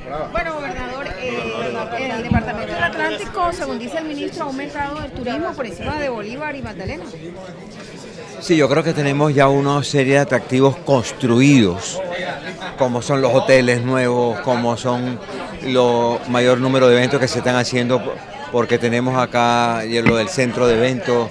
Bueno, gobernador, el departamento del Atlántico, según dice el ministro, ha aumentado el turismo por encima de Bolívar y Magdalena. Sí, yo creo que tenemos ya una serie de atractivos construidos, como son los hoteles nuevos, como son los mayor número de eventos que se están haciendo, porque tenemos acá lo del centro de eventos,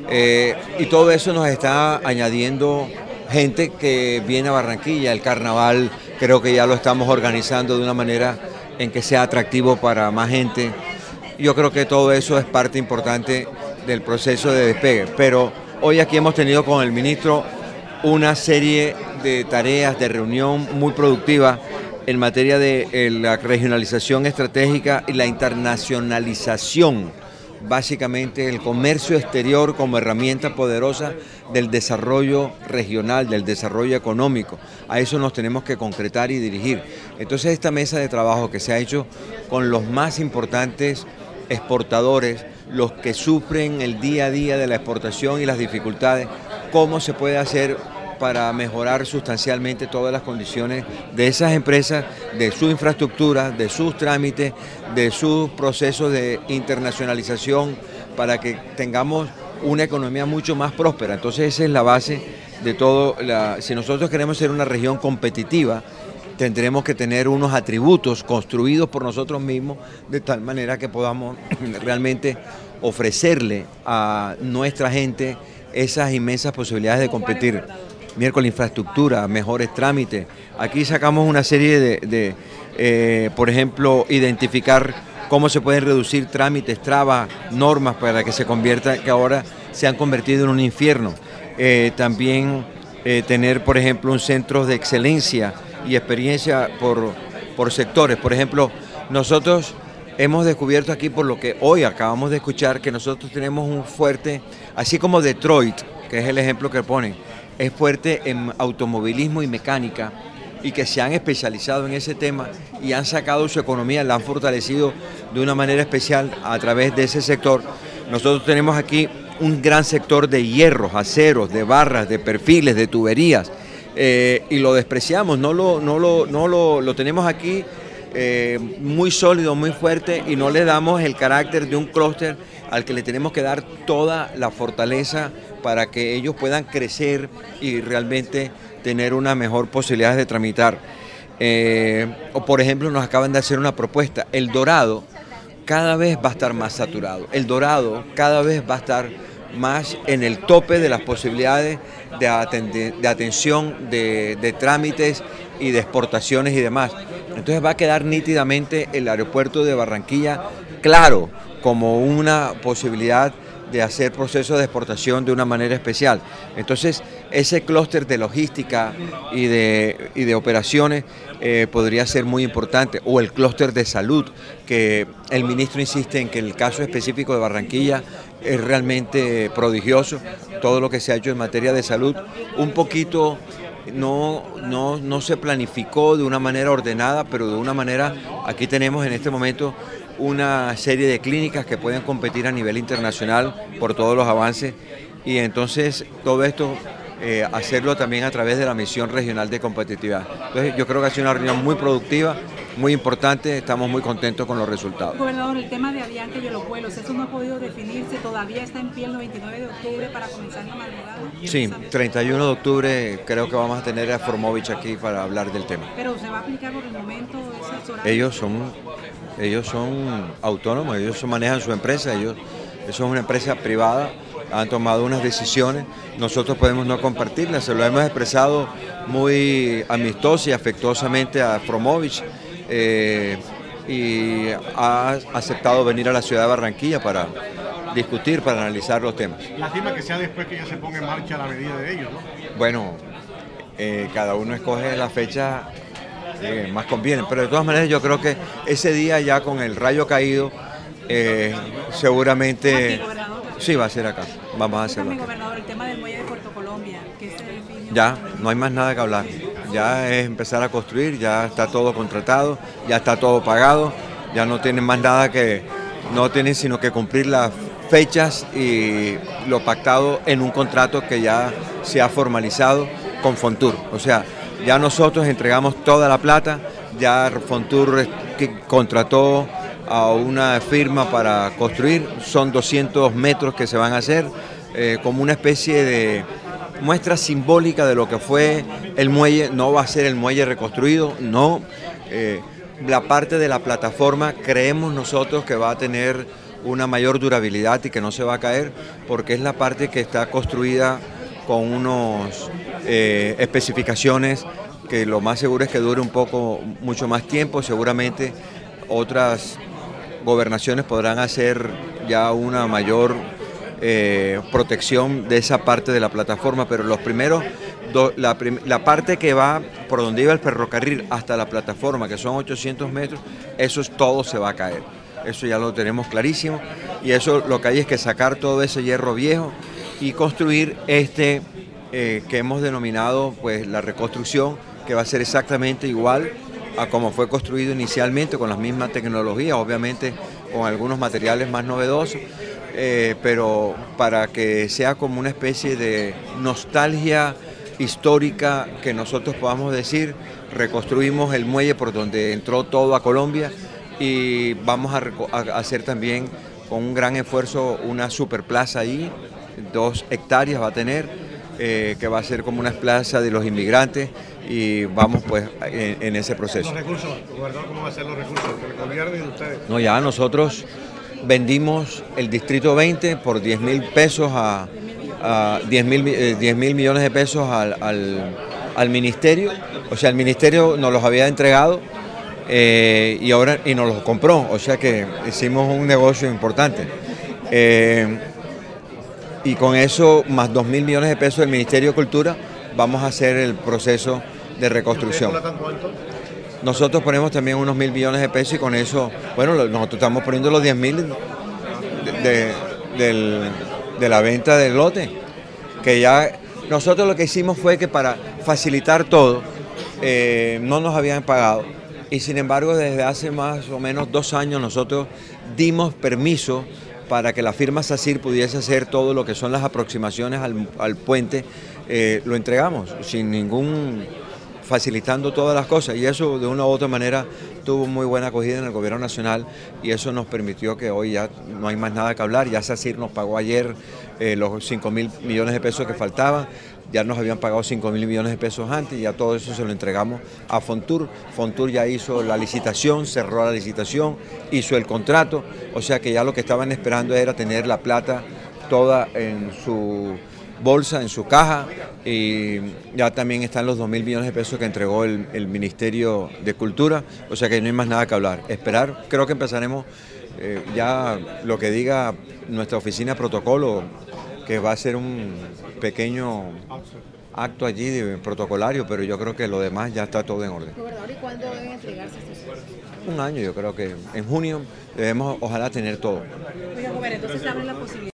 y todo eso nos está añadiendo gente que viene a Barranquilla. El carnaval creo que ya lo estamos organizando de una manera en que sea atractivo para más gente. Yo creo que todo eso es parte importante del proceso de despegue, pero hoy aquí hemos tenido con el ministro una serie de tareas de reunión muy productiva en materia de la regionalización estratégica y la internacionalización, básicamente el comercio exterior como herramienta poderosa del desarrollo regional, del desarrollo económico. A eso nos tenemos que concretar y dirigir. Entonces esta mesa de trabajo que se ha hecho con los más importantes exportadores, los que sufren el día a día de la exportación y las dificultades, cómo se puede hacer para mejorar sustancialmente todas las condiciones de esas empresas, de su infraestructura, de sus trámites, de sus procesos de internacionalización, para que tengamos una economía mucho más próspera. Entonces esa es la base de todo. Si nosotros queremos ser una región competitiva, tendremos que tener unos atributos construidos por nosotros mismos de tal manera que podamos realmente ofrecerle a nuestra gente esas inmensas posibilidades de competir. Miércoles, infraestructura, mejores trámites. Aquí sacamos una serie por ejemplo, identificar cómo se pueden reducir trámites, trabas, normas para que que ahora se han convertido en un infierno. También tener, por ejemplo, un centro de excelencia y experiencia por sectores. Por ejemplo, nosotros hemos descubierto aquí, por lo que hoy acabamos de escuchar, que nosotros tenemos un fuerte, así como Detroit, que es el ejemplo que ponen, es fuerte en automovilismo y mecánica, y que se han especializado en ese tema y han sacado su economía, la han fortalecido de una manera especial a través de ese sector. Nosotros tenemos aquí un gran sector de hierros, aceros, de barras, de perfiles, de tuberías, y lo despreciamos, no lo tenemos aquí muy sólido, muy fuerte, y no le damos el carácter de un clúster al que le tenemos que dar toda la fortaleza para que ellos puedan crecer y realmente tener una mejor posibilidad de tramitar. O por ejemplo, nos acaban de hacer una propuesta. El Dorado cada vez va a estar más saturado. El Dorado cada vez va a estar más en el tope de las posibilidades de atención, de trámites y de exportaciones y demás. Entonces va a quedar nítidamente el aeropuerto de Barranquilla claro como una posibilidad de hacer procesos de exportación de una manera especial. Entonces, ese clúster de logística y de operaciones podría ser muy importante, o el clúster de salud, que el ministro insiste en que el caso específico de Barranquilla es realmente prodigioso, todo lo que se ha hecho en materia de salud, un poquito no se planificó de una manera ordenada, pero de una manera, aquí tenemos en este momento una serie de clínicas que pueden competir a nivel internacional por todos los avances, y entonces todo esto hacerlo también a través de la misión regional de competitividad. Entonces yo creo que ha sido una reunión muy productiva, muy importante, estamos muy contentos con los resultados. Gobernador, el tema de Avianca y de los vuelos, eso no ha podido definirse, todavía está en pie el 29 de octubre para comenzar la madrugada. Sí, 31 de octubre creo que vamos a tener a Formovich aquí para hablar del tema. Pero ¿se va a aplicar por el momento esos horarios? Ellos son autónomos, ellos manejan su empresa, eso es una empresa privada, han tomado unas decisiones, nosotros podemos no compartirlas, se lo hemos expresado muy amistosa y afectuosamente a Formovich, y ha aceptado venir a la ciudad de Barranquilla para discutir, para analizar los temas. Lástima que sea después que ya se ponga en marcha la medida de ellos, ¿no? Bueno, cada uno escoge la fecha más conviene, pero de todas maneras yo creo que ese día ya con el rayo caído, seguramente sí va a ser acá, vamos a hacerlo acá. Gobernador, el tema del muelle de Puerto Colombia, que se definió. Ya, no hay más nada que hablar, ya es empezar a construir, ya está todo contratado, ya está todo pagado, ya no tienen más nada no tienen sino que cumplir las fechas y lo pactado en un contrato que ya se ha formalizado con Fontur. O sea, ya nosotros entregamos toda la plata, ya Fontur que contrató a una firma para construir, son 200 metros que se van a hacer, como una especie de muestra simbólica de lo que fue el muelle. No va a ser el muelle reconstruido, no. La parte de la plataforma creemos nosotros que va a tener una mayor durabilidad y que no se va a caer, porque es la parte que está construida con unos especificaciones que lo más seguro es que dure mucho más tiempo. Seguramente otras gobernaciones podrán hacer ya una mayor protección de esa parte de la plataforma, pero los primeros, la parte que va por donde iba el ferrocarril hasta la plataforma, que son 800 metros, todo se va a caer. Eso ya lo tenemos clarísimo, y eso lo que hay es que sacar todo ese hierro viejo y construir que hemos denominado pues la reconstrucción, que va a ser exactamente igual a como fue construido inicialmente, con las mismas tecnologías, obviamente con algunos materiales más novedosos, pero para que sea como una especie de nostalgia histórica, que nosotros podamos decir, reconstruimos el muelle por donde entró todo a Colombia, y vamos a hacer también con un gran esfuerzo una superplaza ahí, 2 hectáreas va a tener, que va a ser como una plaza de los inmigrantes, y vamos pues en ese proceso. Los recursos, gobernador, ¿cómo van a ser los recursos del gobierno y de ustedes? No, ya nosotros vendimos el distrito 20 por 10.000 pesos a 10.000 millones de pesos al ministerio. O sea, el ministerio nos los había entregado y nos los compró, o sea que hicimos un negocio importante. Y con eso, más 2.000 millones de pesos del Ministerio de Cultura, vamos a hacer el proceso de reconstrucción. Nosotros ponemos también unos 1.000 millones de pesos, y con eso, bueno, nosotros estamos poniendo los 10.000 de la venta del lote, que ya nosotros lo que hicimos fue que para facilitar todo, no nos habían pagado, y sin embargo desde hace más o menos 2 años nosotros dimos permiso para que la firma SACIR pudiese hacer todo lo que son las aproximaciones al puente. Lo entregamos sin facilitando todas las cosas, y eso de una u otra manera tuvo muy buena acogida en el gobierno nacional, y eso nos permitió que hoy ya no hay más nada que hablar. Ya SACIR nos pagó ayer los 5.000 millones de pesos que faltaban, ya nos habían pagado 5.000 millones de pesos antes, y ya todo eso se lo entregamos a Fontur. Fontur ya hizo la licitación, cerró la licitación, hizo el contrato, o sea que ya lo que estaban esperando era tener la plata toda en su bolsa, en su caja, y ya también están los 2.000 millones de pesos que entregó el Ministerio de Cultura, o sea que no hay más nada que hablar. Esperar, creo que empezaremos ya lo que diga nuestra oficina de protocolo, que va a ser un pequeño acto allí protocolario, pero yo creo que lo demás ya está todo en orden. Gobernador, ¿y cuándo deben entregarse estos fondos? Un año, yo creo que en junio debemos ojalá tener todo. Oiga, entonces se abre la posibilidad